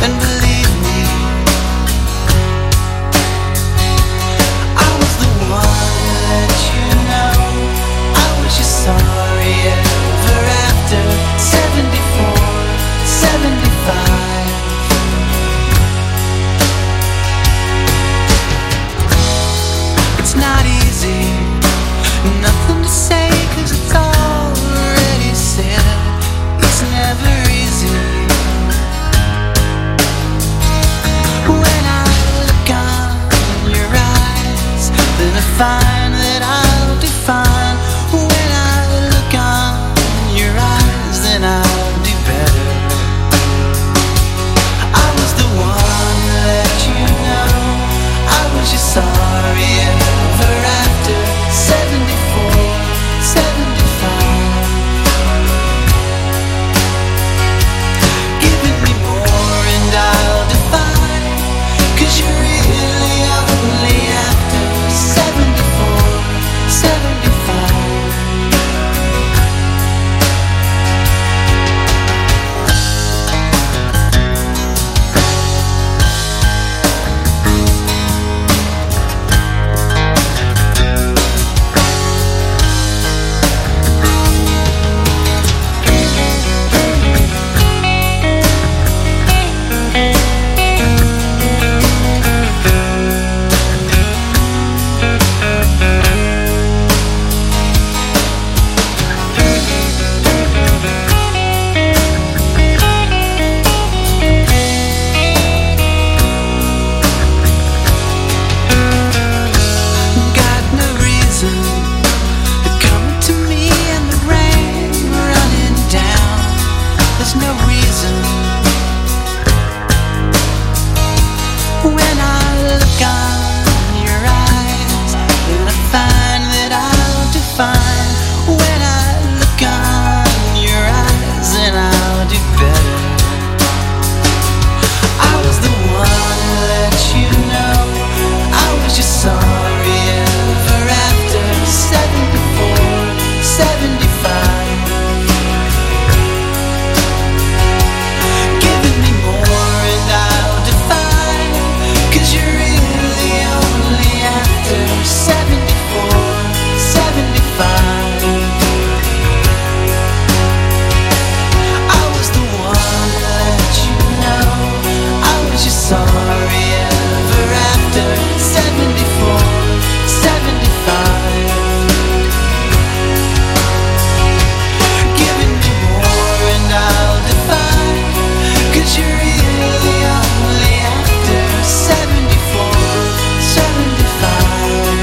And believe me, I was the one to let you know I was your sorry ever after. 74, 75. It's not easy, nothing to say 'cause it's already said. It's never easy. When I look on your eyes, then I find that I'll define. When I look on your eyes, then I'll do better. I was the one to let you know I was your sorry ever after. 74, 75. Giving me more and I'll define, 'cause you're really only after. 74, 75. Got no reason to come to me and the rain running down. There's no reason. When I look on your eyes, then I find that I'll define. When I look on your eyes, then I'll do better. I was the one to let you know I was your sorry ever after. 74, 75. Giving me more and I'll define, 'cause you're really only after. 74, 75. I was the one to let you know I was your sorry ever after. 74, 75. Giving me more and I'll define, 'cause you're really only after. 74, 75.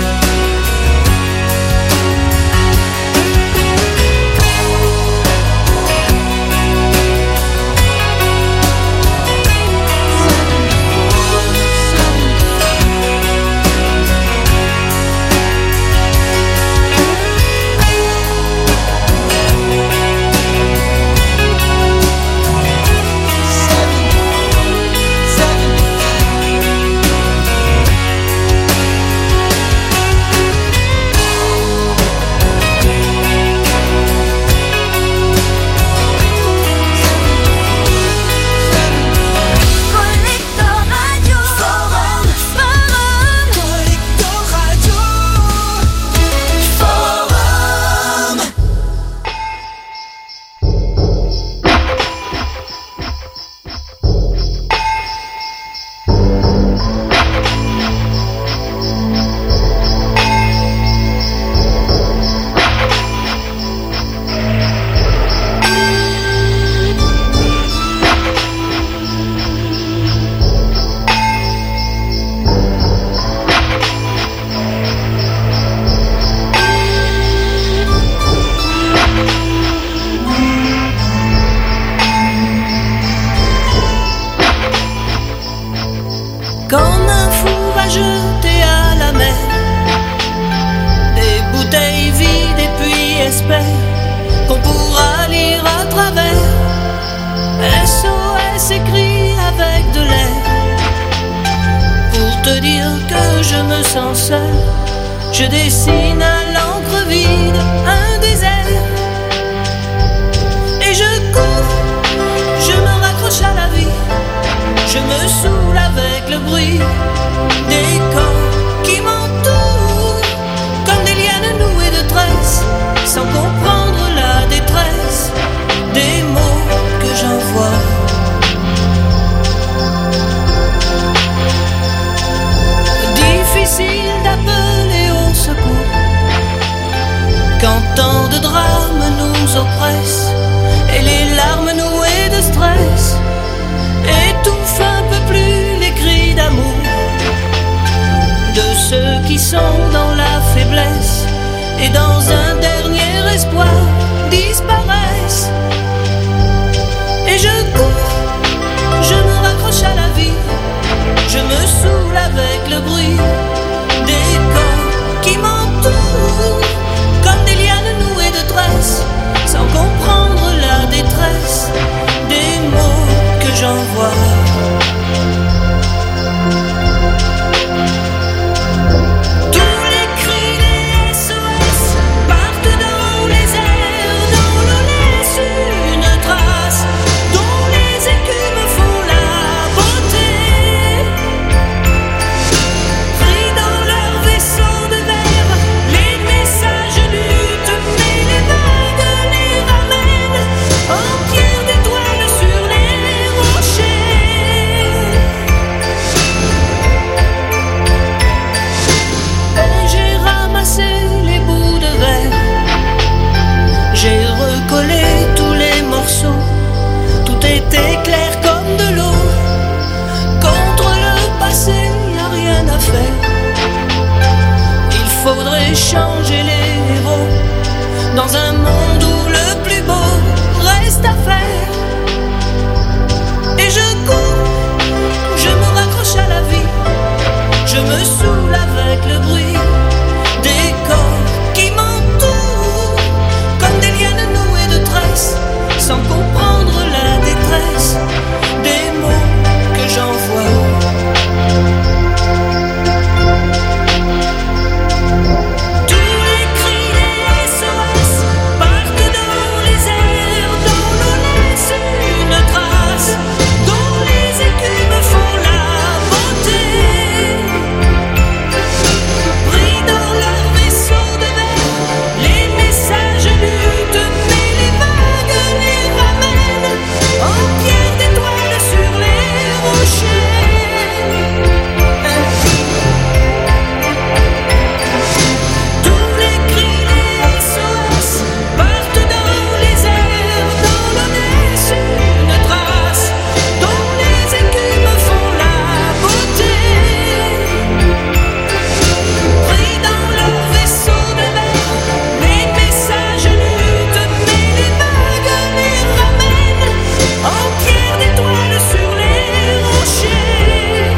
Comme un fou va jeter à la mer des bouteilles vides et puis espère qu'on pourra lire à travers. SOS écrit avec de l'air pour te dire que je me sens seul. Je dessine à l'encre vide un désert et je cours, je me raccroche à la vie. Je me saoule avec le bruit des corps qui m'entourent, comme des lianes nouées de tresses, sans comprendre la détresse des mots que j'envoie. Tous les cris des SOS partent dans les airs, dont l'on laisse une trace, dont les écumes font la beauté. Pris dans leur vaisseau de verre, les messages luttent, mais les vagues les ramènent en pierre d'étoiles sur les rochers. Tous les cris, les SOS partent dans les airs, dans l'on laisse une trace, dont les écumes font la beauté. Pris dans leur vaisseau de verre, les messages luttent, mais les vagues les ramènent en pierre d'étoiles sur les rochers.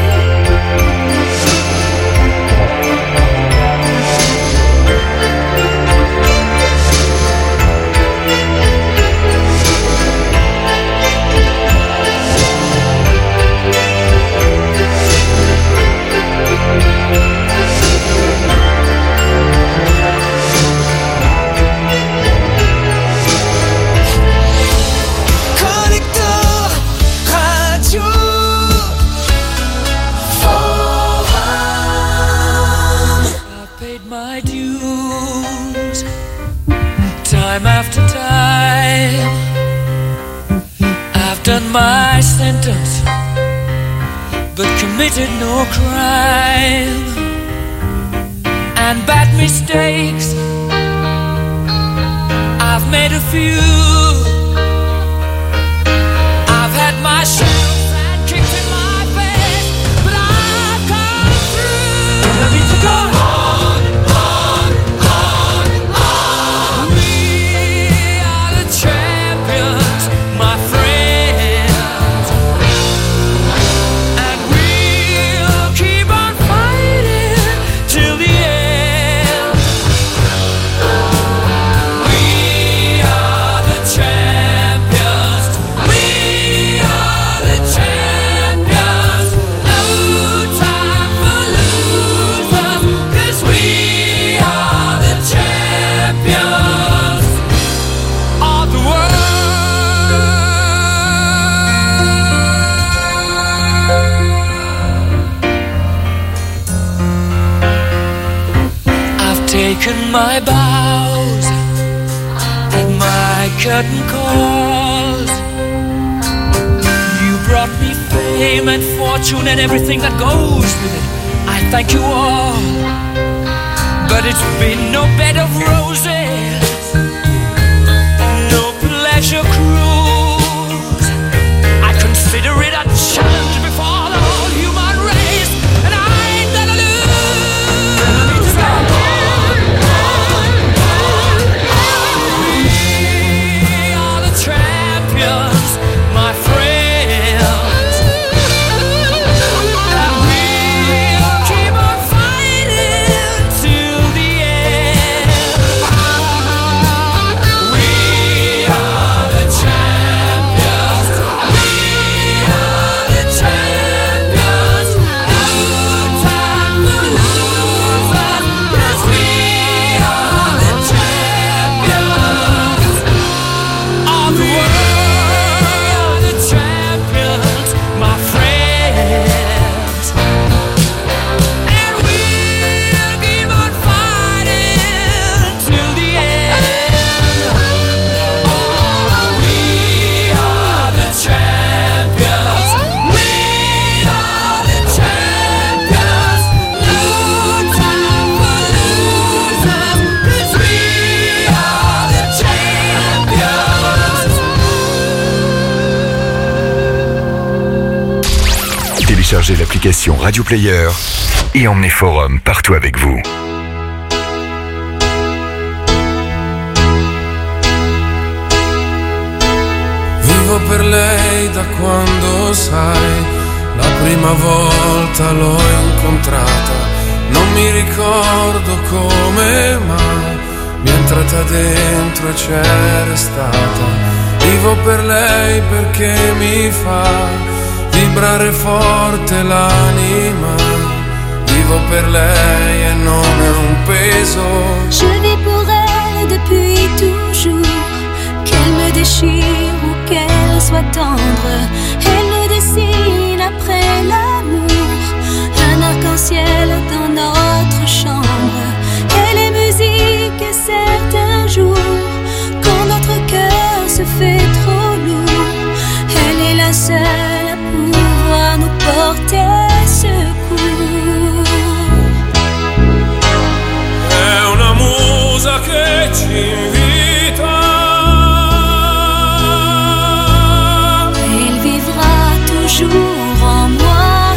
Connecteur radio forum. I paid my dues time after time. I've done my sentence, but committed no crime. And bad mistakes, I've made a few. I've had my share of bad kicks in my face, but I've come through. I need to go on. We are the champions, my friends, and we'll keep on fighting till the end. We are the champions. We are the champions. No time for losers, 'cause we are the champions of the world. I've taken my bows and my curtain calls. You brought me fame and fortune and everything that goes with it. I thank you all, but it's been no bed of roses, no pleasure cruise. I consider it a challenge before the whole human race, and I ain't gonna lose. We are the champions, my friends, and we'll keep on fighting till the end. We are the champions. We are the champions. No time for losers, 'cause we are the champions of the world. The champions, my friends, and we'll keep on fighting till the end. Oh, we are the champions. We are the champions. No time for losers, 'cause we are the champions. Téléchargez l'application Radio Player et emmenez Forum partout avec vous. Vivo per lei da quando sai la prima volta l'ho incontrata, non mi ricordo come mai, mi è entrata dentro e c'è restata. Vivo per lei perché mi fa vibrare forte l'anima. Vivo per lei e non è un peso. Je vis pour elle depuis toujours. Qu'elle me déchire ou qu'elle soit tendre, elle me dessine après l'amour un arc-en-ciel dans notre chambre. Elle est musique et certains jours quand notre cœur se fait trop lourd, elle est la seule à pouvoir nous porter secours. È una musa che ci invita, elle vivra toujours en moi.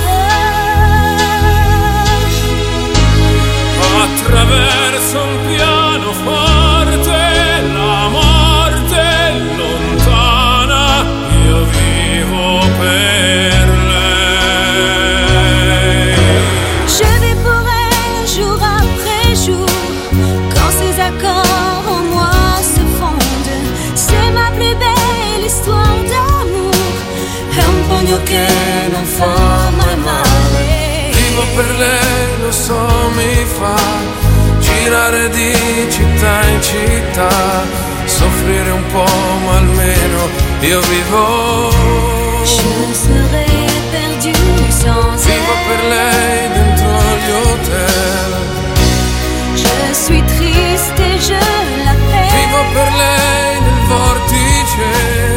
Attraverso un pianoforte la morte lontana, io vivo per lei. Je vis pour elle jour après jour, quand ses accords en moi se fondent. C'est ma plus belle histoire d'amour, è un pugno che non fa mai male. Vivo per lei, lo so, mi fa girare di città in città, soffrire un po' ma almeno io vivo. Je serais perdu sans Vivo per lei dentro gli hotel. Je suis triste et je l'appelle. Vivo per lei nel vortice.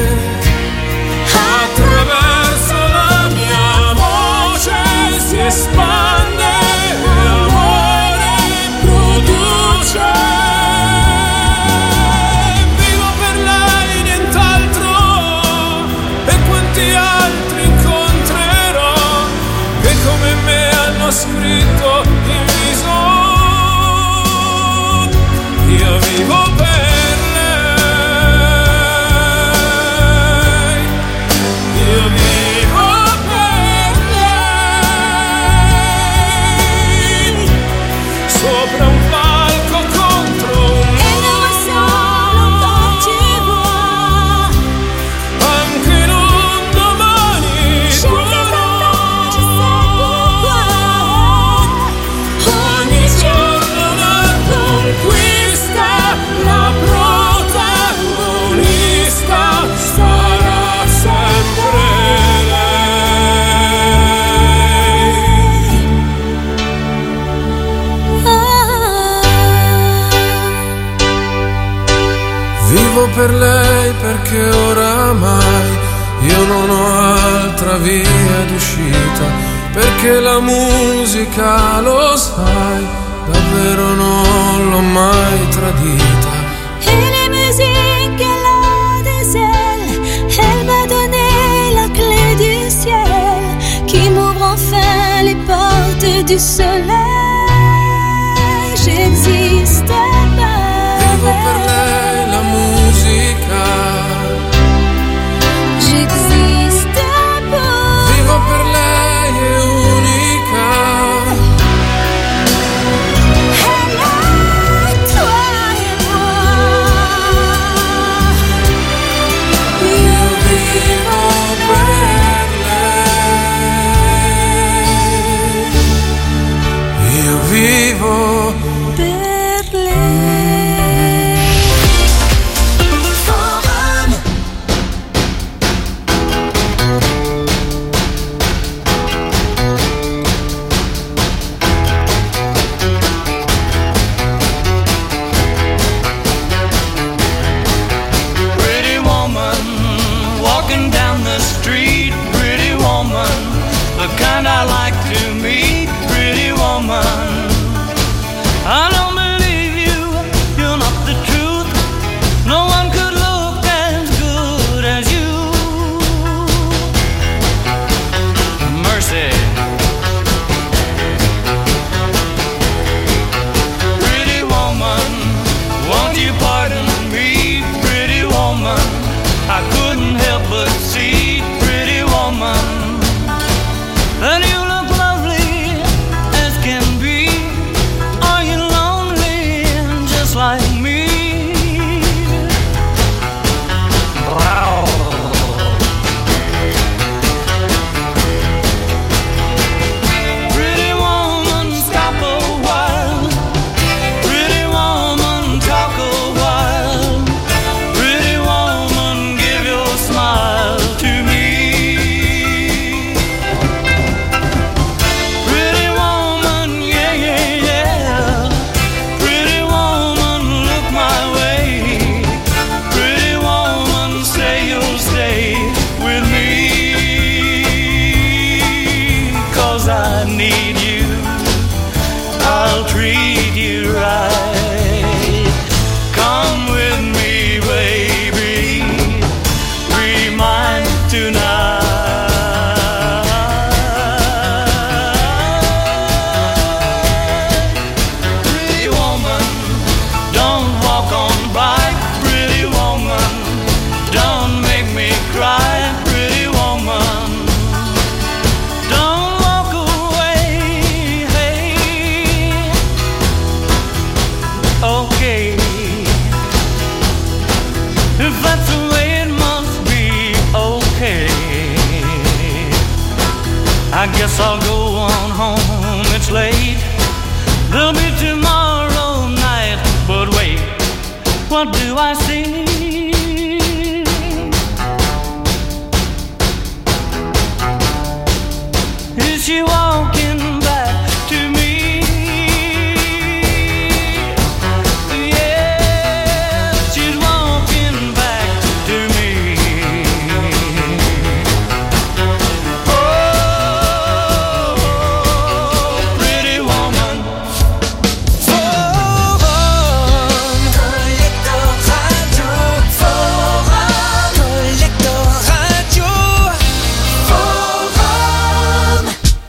Attraverso la mia voce si espande l'amore produce. Vivo per lei, nient'altro. E quanti altri incontrerò che come me hanno scritto in viso. Io vivo per lei, io vivo per lei, sopra un palco contro un muro, anche in un domani ogni giorno una conquista, la protagonista sarà sempre lei. Vivo per lei perché oramai io non ho altra via d'uscita, perché la musica, lo sai, davvero non l'ho mai tradita. Et les musiques, elle a des ailes. Elle m'a donné la clé du ciel qui m'ouvre enfin les portes du soleil. J'existe Vivo per pas. lei la musica. J'existe pas. Vivo per lei è unica. Elle a toi et moi. Io vivo per lei. Io vivo Per lei. Forum. Pretty woman, walking down the street. Pretty woman, the kind I like to meet. Pretty woman, I don't believe you, you're not the truth. No one could look as good as you. Mercy. Pretty woman, won't you pardon me? Pretty woman, I couldn't help but see. Pretty woman, need you, I'll treat you right. Come with me, baby, be mine tonight. Pretty woman, don't walk on by. Pretty woman, don't make me cry. Pretty woman, don't walk away. Hey, okay, if that's the way it must be, okay. I guess I'll go on home, it's late. There'll be tomorrow night, but wait, what do I see? Is she walking back to me? Yeah, she's walking back to me. Oh, pretty woman. Forum, Collector Radio, Forum, Collector Radio, Forum.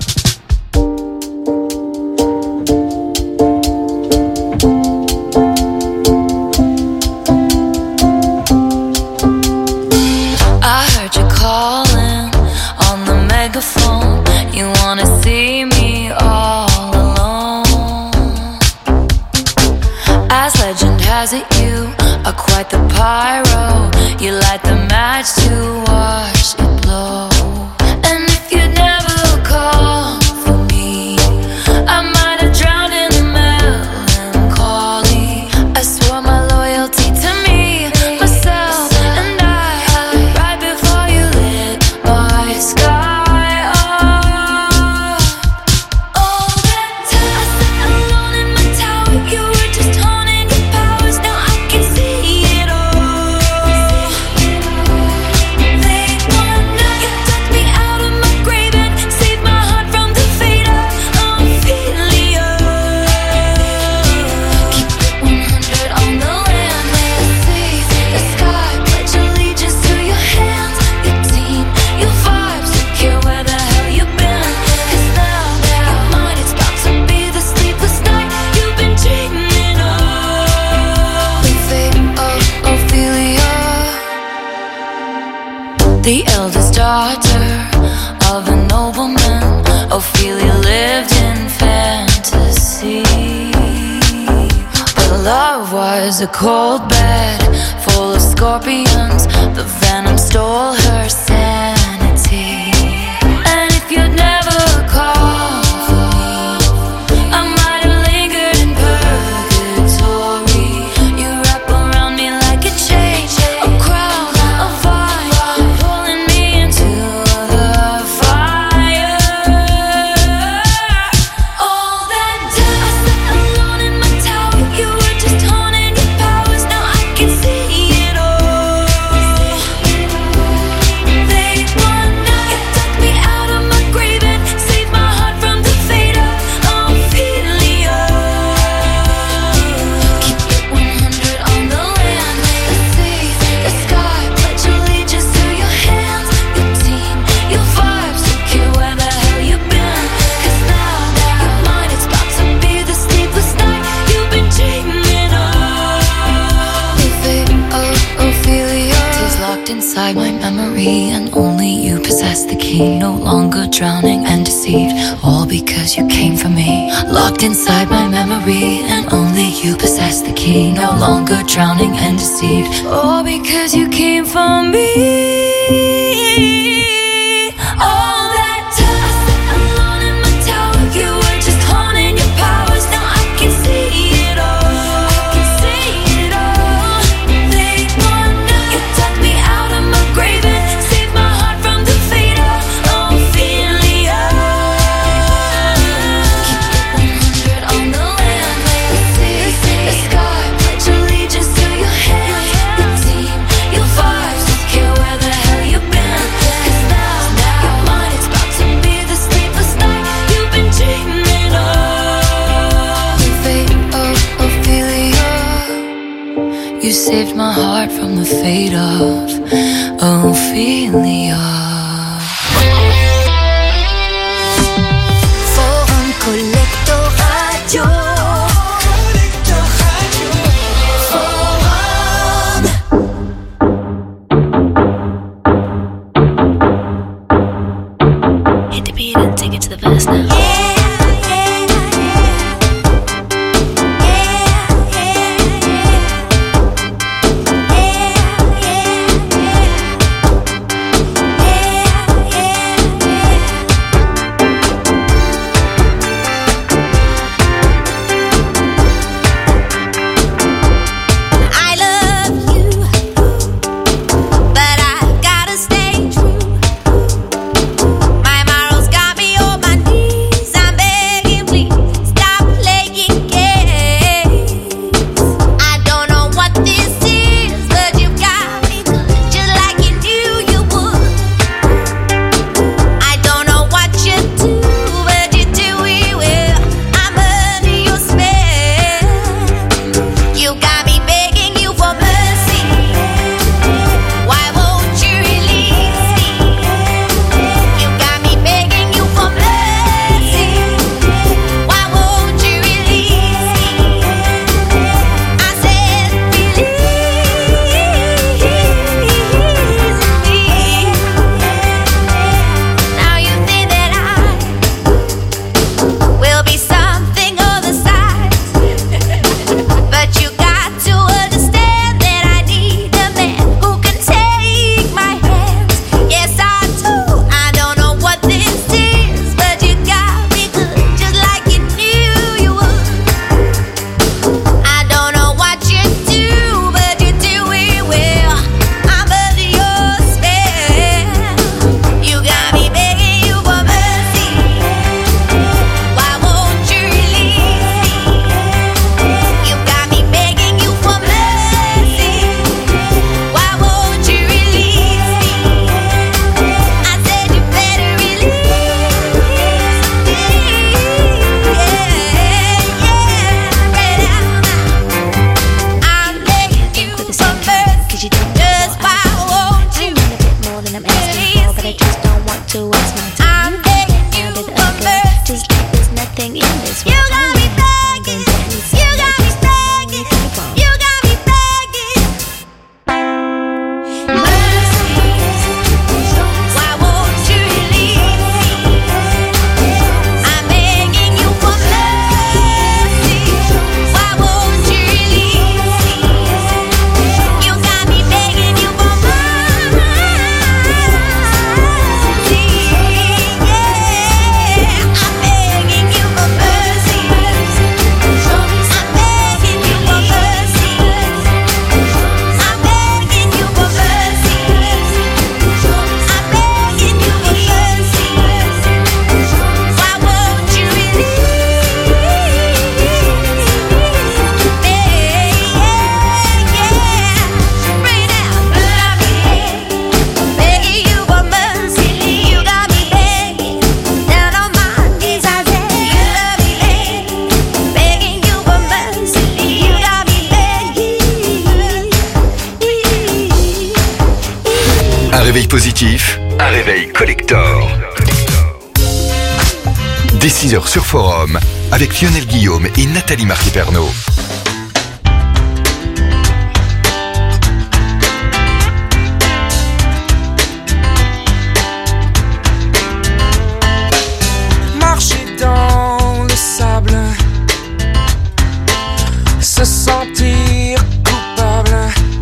I heard you calling on the megaphone. You wanna see me all alone. As legend has it, you are quite the pyro. You light the match to watch it blow. And if you'd never called for me, I might have drowned in the melancholy. I swore my loyalty to me, myself, and I, right before you lit my sky up. All that time I sat alone in my tower, you were just honing your powers. Now I can see it all. They wanna, you dug me out of my grave and saved my heart from the fate of Ophelia. Keep it 100 on the land, may I see the sky, pledge allegiance to your hands, your team, your vibes, secure where the hell you been. 'Cause now that mine, it's about to be the sleepless night you've been dreaming of. The fate of Ophelia, the eldest daughter of a nobleman. Ophelia lived in fantasy, but love was a cold bed full of scorpions. The venom stole her sanity. And if you'd never called for me, I might have lingered in purgatory. You wrap around me like a chain, a crown, a vine, pulling me into the fire. All that time I sat alone in my tower, you were just honing your powers. Now I can see it all. They wanna, you dug me out of my grave and saved my heart from the fate of Ophelia. Keep it 100 on the land, may I see the sky, pledge allegiance to your hands, your team, your vibes, secure where the hell you been. 'Cause now that mine, it's about to be the sleepless night you've been dreaming of. The fate of Ophelia is locked inside my memory, and only you possess the key. No longer drowning and deceived, all because you came for me. Locked inside my memory, and only you possess the key. No longer drowning and deceived, all because you came for me. All that time I sat alone in my tower, you were just honing your powers. Now I can see it all. I can see it all. They wanna, you dug me out of my grave and saved my heart from the fate of Ophelia. Keep it 100 on the land, may I see the sky, pledge allegiance to your hands, your team, your vibes, secure where the hell you been. 'Cause now hide from the fate of Ophelia. Forum Collector Radio. Hit the beat and take it to the verse now. réveil positif, un réveil collector. Dès 6h sur Forum, avec Lionel Guillaume et Nathalie Marquet-Pernot. Marcher dans le sable, se sentir coupable,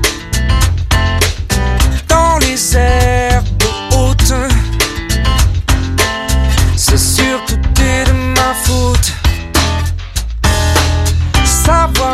dans les herbes hautes, c'est sûr tout est de ma faute. Savoir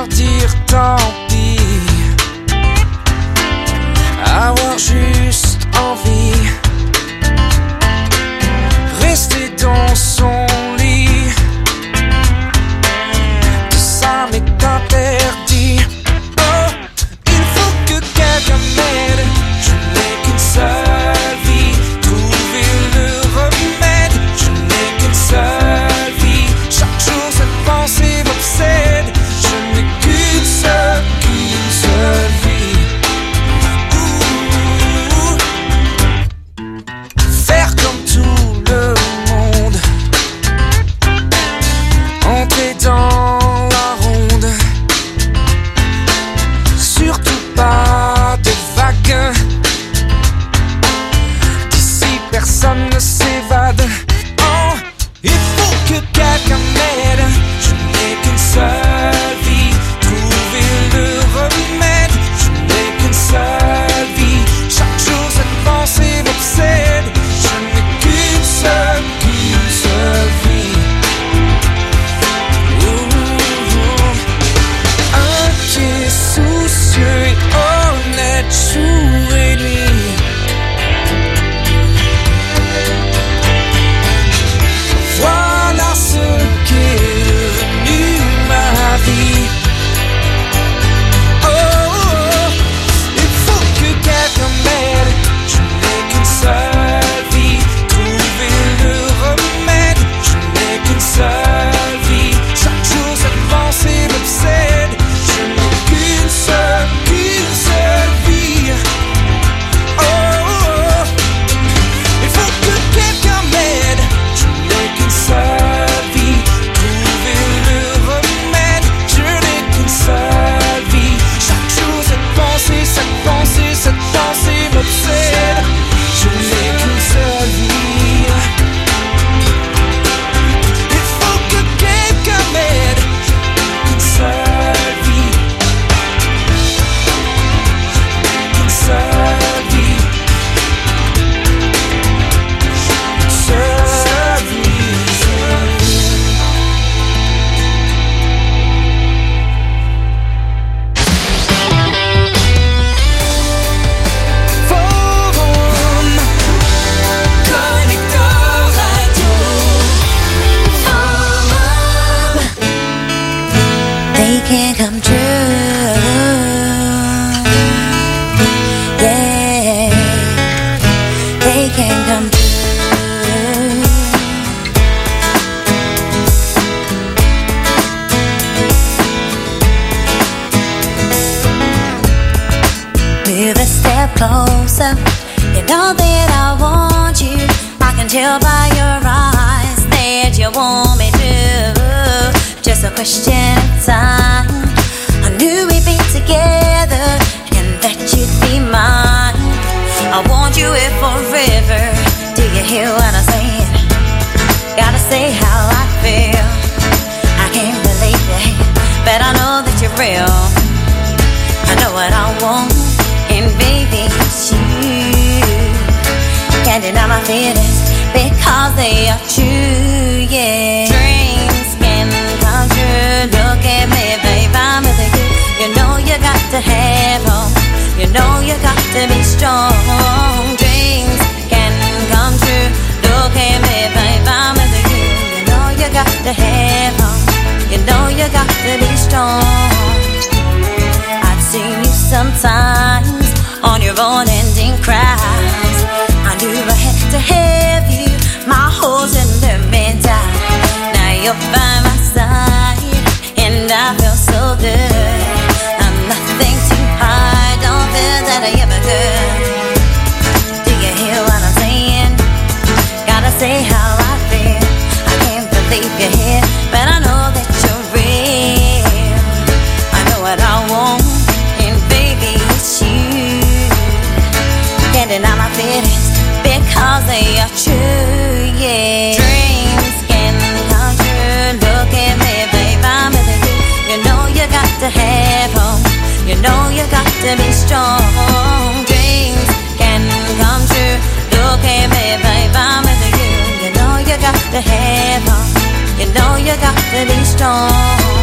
closer. You know that I want you. I can tell by your eyes that you want me to. Just a question of time. I knew we'd be together and that you'd be mine. I want you here forever. Do you hear what I'm saying? Gotta say how I feel. I can't believe it, but I know that you're real. I know what I want, and baby, it's you. Can't deny my feelings because they are true, yeah. Dreams can come true. Look at me, babe, I'm with you. You know you got to have hope. You know you got to be strong. Dreams can come true. Look at me, babe, I'm with you. You know you got to have hope. You know you got to be strong. I've seen you sometimes on your own ending cries. I knew I had to have you. My holes in the middle. Now you're by my side, and I feel so good. I'm nothing too hard. Don't feel that I ever could. Do you hear what I'm saying? Gotta say how I feel. I can't believe you're here, but I know that you're real. I know what I want, and baby, it's you. Can't deny my feelings because they are true, yeah. Dreams can come true. Look at me, babe, I'm with you. You know you got to have hope. You know you got to be strong. Dreams can come true. Look at me, babe, I'm with you. You know you got to have hope. You know you got to be strong.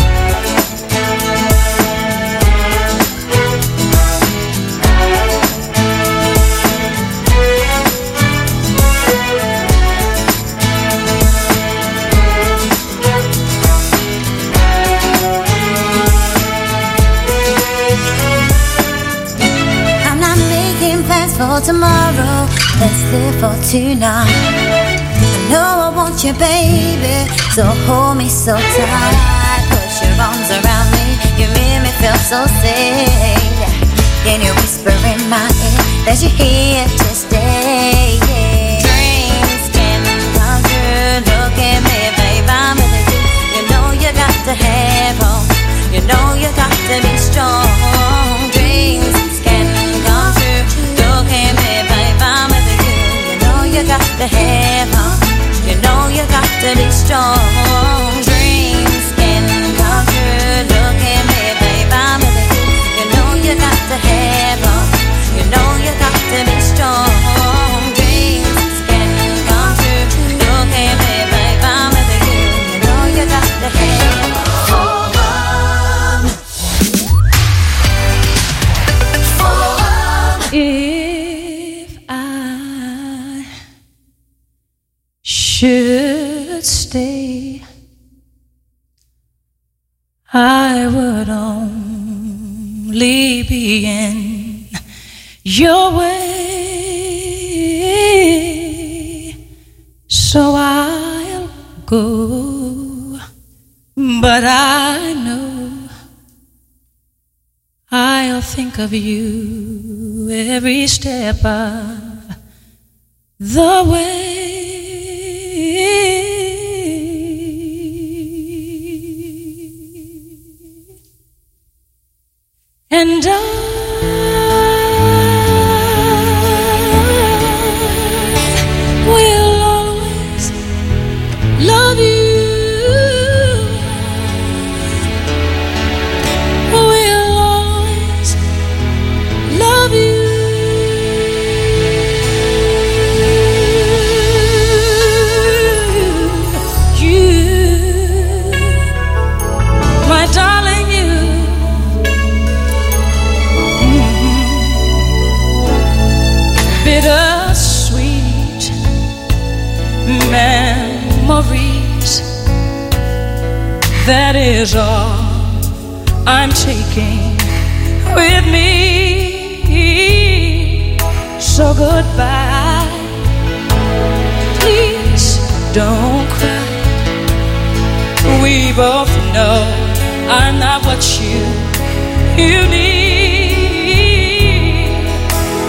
For tomorrow, let's live for tonight. I know I want you, baby, so hold me so tight. Put your arms around me, you make me feel so safe. Can you whisper in my ear that you're here to stay? Yeah. Dreams can come true. Look at me, babe, I'm with you. You know you got to have hope. You know you got to be strong. Dreams can come true. Look at me, babe, I'm with you. You know you got to have hope. You know you got to be strong. Dreams can come true. Look at me, babe, I'm with you. You know you got to have hope. You know you got to be strong. Dreams can come true. Look at me, babe, I'm with you. You know you got to have hope. If I should stay, I would only be in your way, so I'll go, but I know I'll think of you every step of the way. And I will always love you. Will always love you. My darling, bittersweet memories, that is all I'm taking with me. So goodbye, please don't cry. We both know I'm not what you need.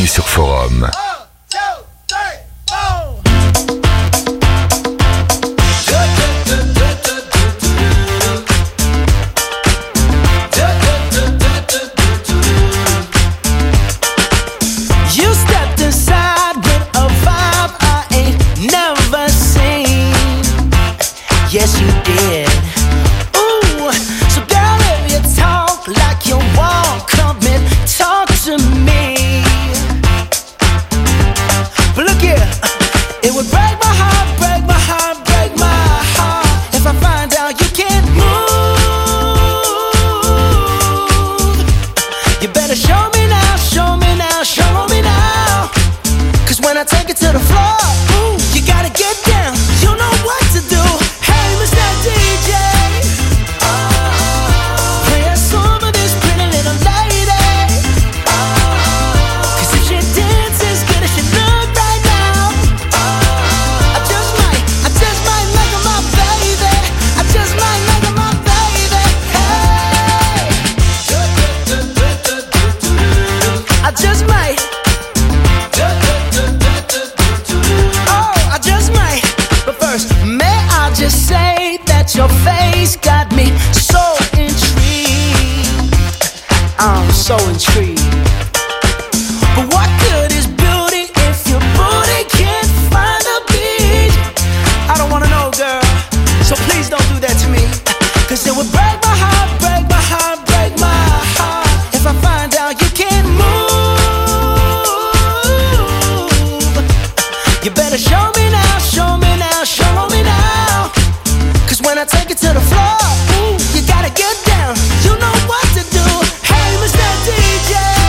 bienvenue sur Forum. Yes, you did. Ooh, so girl, if you talk like you walk, come and talk to me. But look here, it would break my heart, break my heart, break my heart if I find out you can't move. You better show me now, show me now, show me now. 'Cause when I take it to the floor, ooh, you gotta get down. You know what to do. DJ, play a song for this pretty little lady. 'Cause if she dances good as she look right now, I just might make her my baby. I just might make her my baby. Hey, I just might. Oh, I just might. But first, may I just say that your face got me so intrigued. I'm so intrigued. But what good is beauty if your booty can't find a beat? I don't wanna know, girl, so please don't do that to me. 'Cause it would break my heart, break my heart, break my heart if I find out you can't move. You better show me now, show me now, show me now. 'Cause when I take it to the floor, ooh, you gotta get down. You know what to do. Hey, Mr. DJ.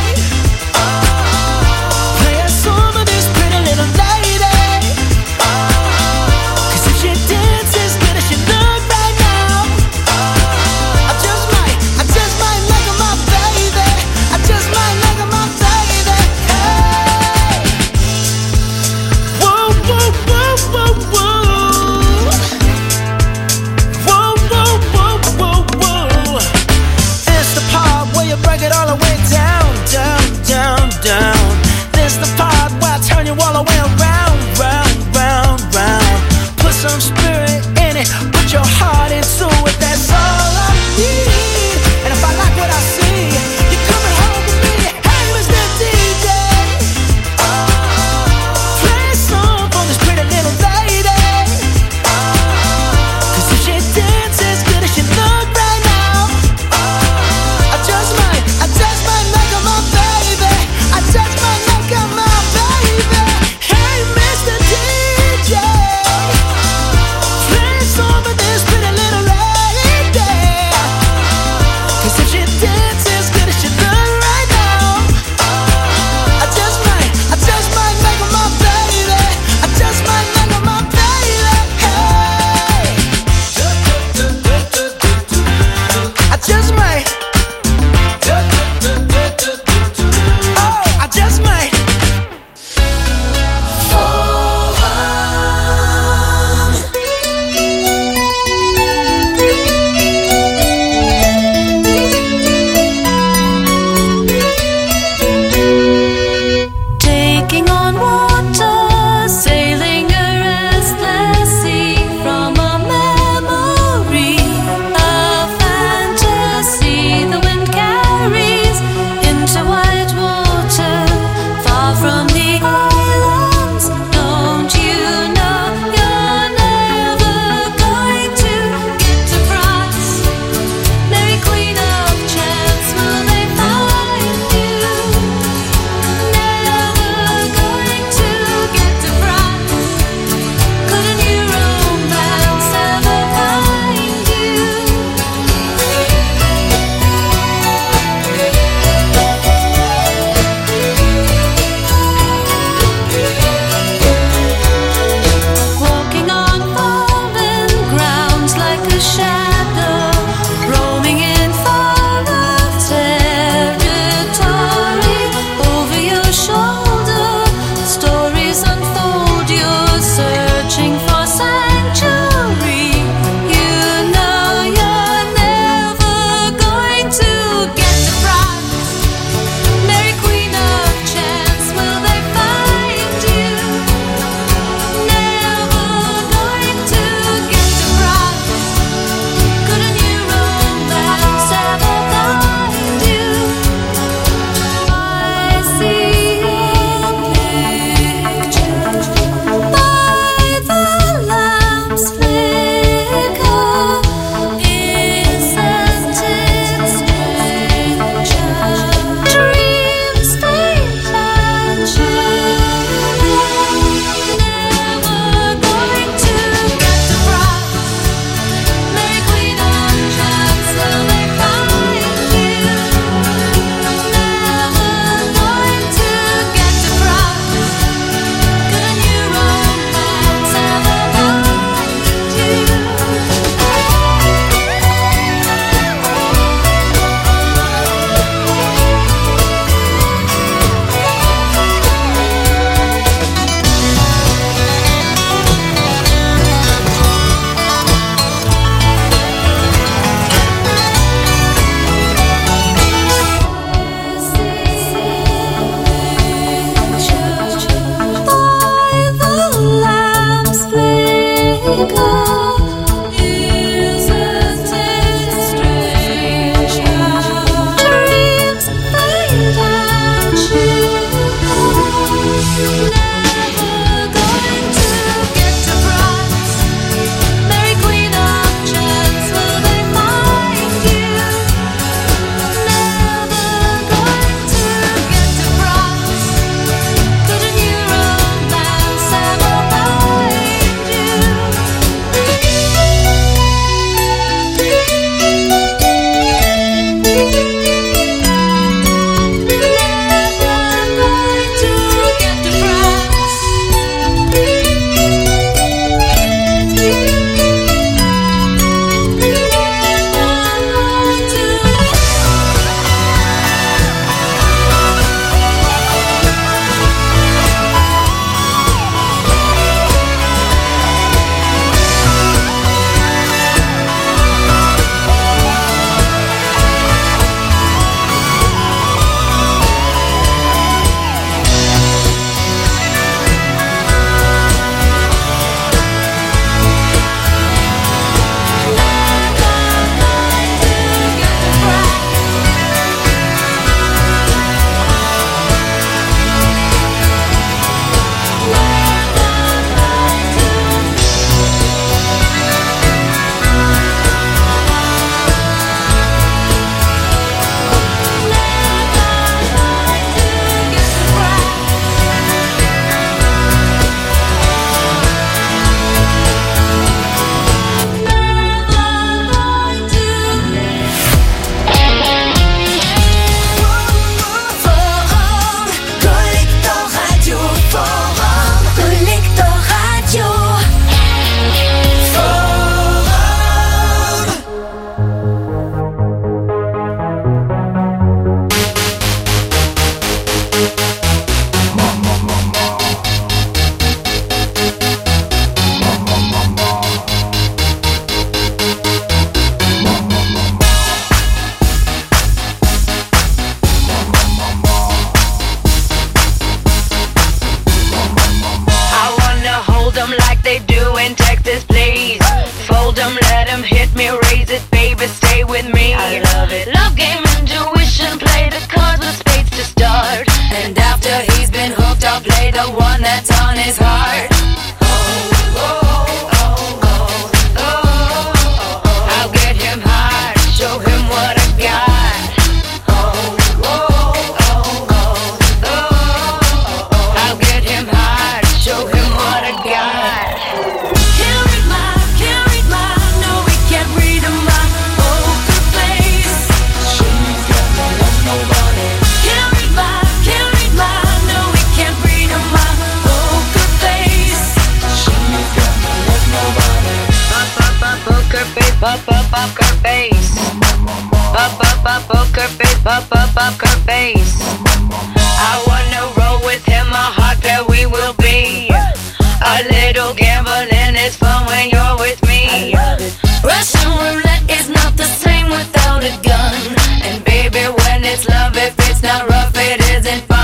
poker face. I wanna roll with him, a hot pair we will be. A little gambling is fun when you're with me. Russian roulette is not the same without a gun. And baby, when it's love, if it's not rough, it isn't fun.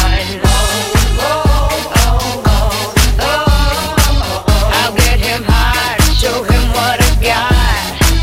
I'll get him high, show him what I got.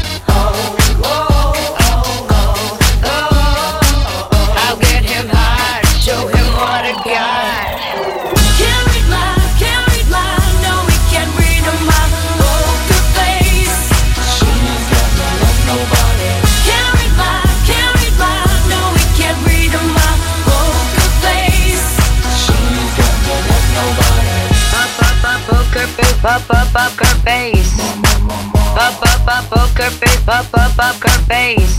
I'll get him high, show him what I got. Can't read my, no, we can't read my poker face. She's got no love, nobody. Can't read my, no, we can't read my poker face. She's got no love, nobody. Poker face, poker face. Poker face, poker face.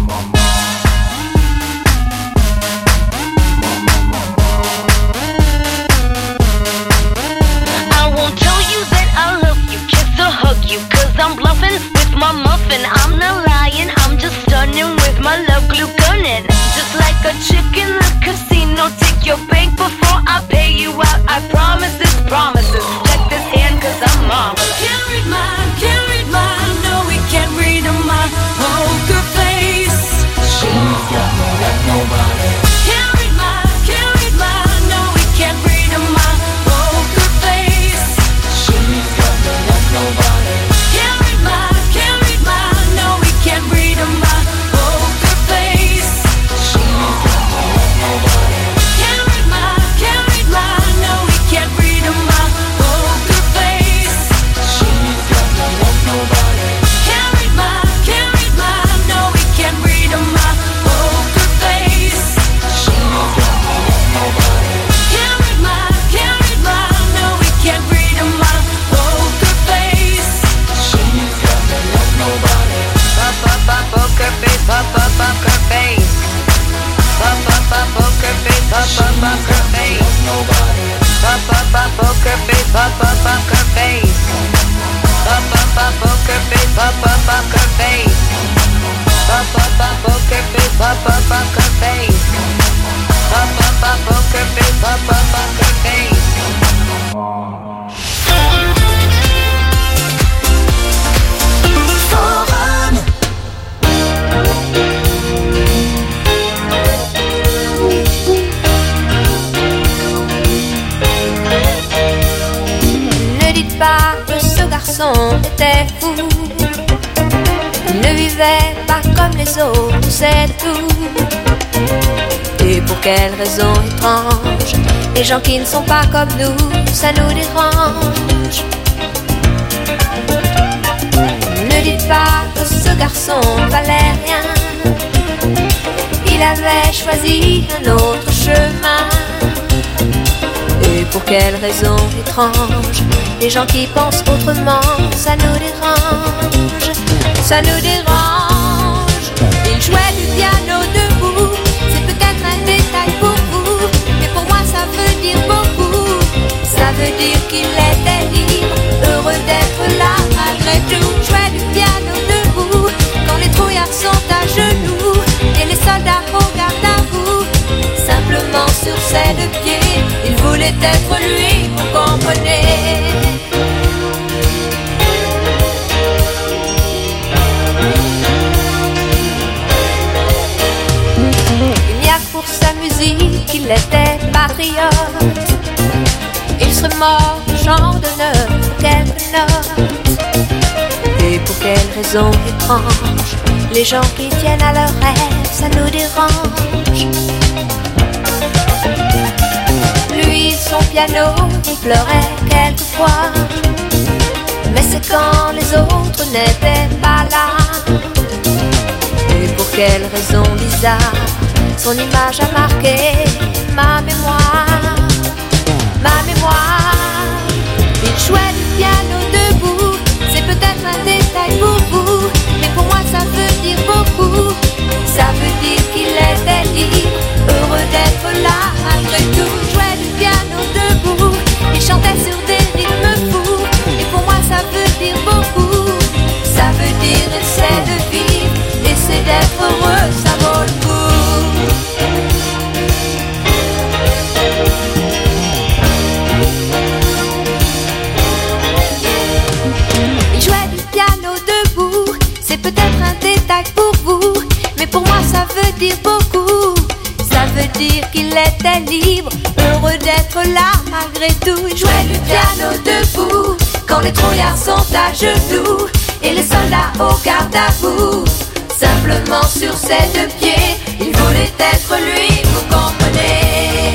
I won't tell you that I love you, kiss or hug you, 'cause I'm bluffing with my muffin. I'm not lying, I'm just stunning with my love glue gunning. Just like a chick in the casino, take your bank before I pay you out. I promise this, promises. Check this hand 'cause I'm marvelous. Can't read my, no, we can't read my poker face. She's got no love, nobody. Can't read my, no, we can't read my poker face. She's got no love, nobody. Can't read my, no, we can't read my poker face. She's got no love, nobody. Can't read my, no, we can't read my poker face. She's got no love, nobody. Can't read my, no, we can't read my poker face. She's got no love, nobody. Can't read my, no, we can't read my poker face. She's got no love, nobody. Poker face, poker face. Poker face, poker face. Nobody. Poker face, poker face. Poker face, poker face. Poker face, poker face. Poker face, poker face. Forum. Ne dites pas que ce garçon était fou. Il ne vivait pas comme les autres, c'est tout. Et pour quelle raison étrange, les gens qui ne sont pas comme nous, ça nous dérange. Ne dites pas que ce garçon valait rien. Il avait choisi un autre chemin. Et pour quelle raison étrange, les gens qui pensent autrement, ça nous dérange, ça nous dérange. Il jouait du piano debout, c'est peut-être un détail pour vous, mais pour moi ça veut dire beaucoup. Ça veut dire qu'il était libre, heureux d'être là malgré tout. Jouait du piano debout, quand les trouillards sont à genoux, et les soldats regardent à vous. Simplement sur ses deux pieds, il voulait être lui, vous comprenez. Il n'y a que pour sa musique qu'il était patriote. Il serait mort au champ d'honneur pour quelques notes. Et pour quelle raison étrange, les gens qui tiennent à leurs rêves, ça nous dérange. Lui, son piano, il pleurait quelquefois, mais c'est quand les autres n'étaient pas là. Et pour quelle raison bizarre, son image a marqué ma mémoire. Ma mémoire. Il jouait du piano debout, c'est peut-être un détail pour vous, mais pour moi ça veut dire beaucoup. Ça veut dire qu'il était libre, heureux d'être là malgré tout. Jouait du piano debout, il chantait sur des rythmes fous, et pour moi ça veut dire beaucoup. Ça veut dire essaie de vivre, essaie d'être heureux, ça vaut le coup. était libre, heureux d'être là malgré tout. Il jouait du piano debout, quand les trouillards sont à genoux et les soldats au garde à vous. Simplement sur ses deux pieds, il voulait être lui, vous comprenez.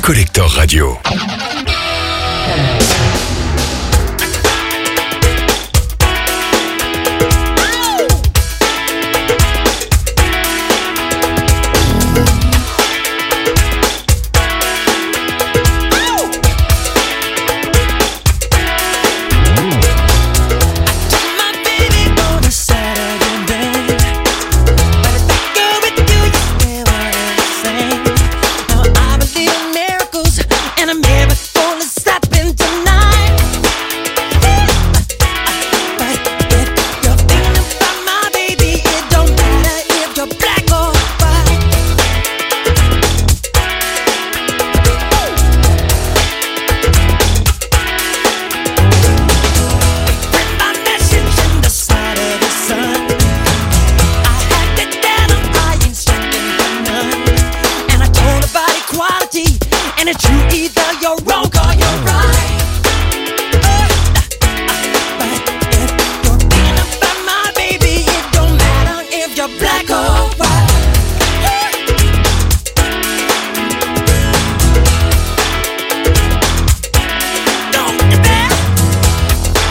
Collector Radio.